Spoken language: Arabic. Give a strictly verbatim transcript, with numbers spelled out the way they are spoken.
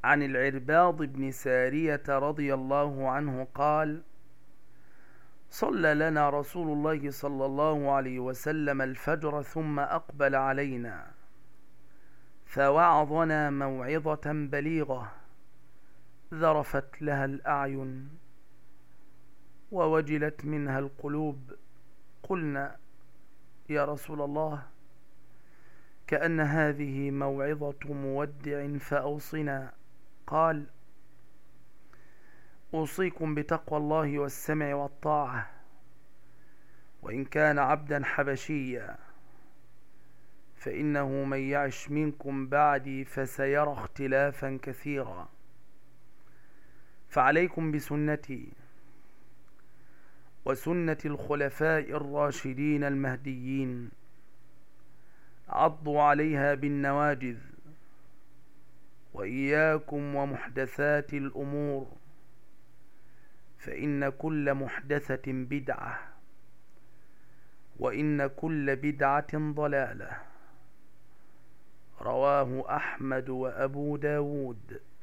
عن العرباض بن سارية رضي الله عنه قال: صلى لنا رسول الله صلى الله عليه وسلم الفجر ثم أقبل علينا فوعظنا موعظة بليغة ذرفت لها الأعين ووجلت منها القلوب. قلنا: يا رسول الله، كأن هذه موعظة مودع فأوصنا. قال: أوصيكم بتقوى الله والسمع والطاعة، وإن كان عبدا حبشيا، فإنه من يعش منكم بعدي فسيرى اختلافا كثيرا، فعليكم بسنتي وسنة الخلفاء الراشدين المهديين، عضوا عليها بالنواجذ، وإياكم ومحدثات الأمور، فإن كل محدثة بدعة، وإن كل بدعة ضلالة. رواه أحمد وأبو داود.